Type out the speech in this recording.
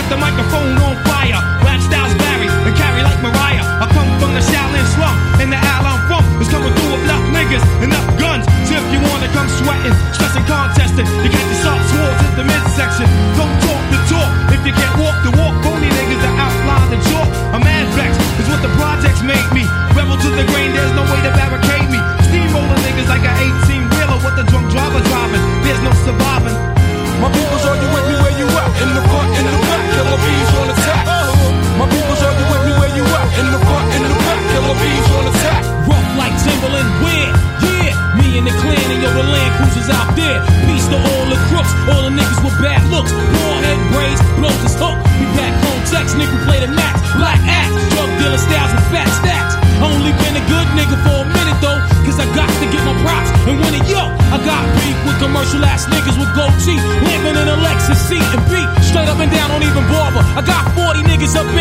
the microphone on fire. Rap styles vary and carry like Mariah. I come from the Shaolin slum, and the al I'm from is coming through with enough niggas, enough guns. So if you wanna come sweating, stressing, contesting, you got the soft swords at the midsection. Don't talk the talk if you can't walk the walk. Phony niggas that outline the chalk. A man vexed is what the projects make me. Rebel to the grain, there's no way to barricade me. Steamrolling niggas like an 18-wheeler with the drunk driver driving. There's no surviving. My peoples, are you with me where you at? In the front, in the back, killer bees on attack. My peoples, are you with me where you at? In the front, in the back, killer bees on attack. Rough like Timberland, where? Yeah, me and the clan and yo, the Land Cruisers out there. Peace to all the crooks, all the niggas with bad looks. Warhead braids, blows his hook. We back home, text, nigga play the max. Black axe, drug dealer styles with fat stacks. Only been a good nigga for a minute though, cause I got to get my props and win it. Yo, I got beef with commercial ass niggas with gold teeth, living in a Lexus seat and beat straight up and down, don't even bother. I got 40 niggas up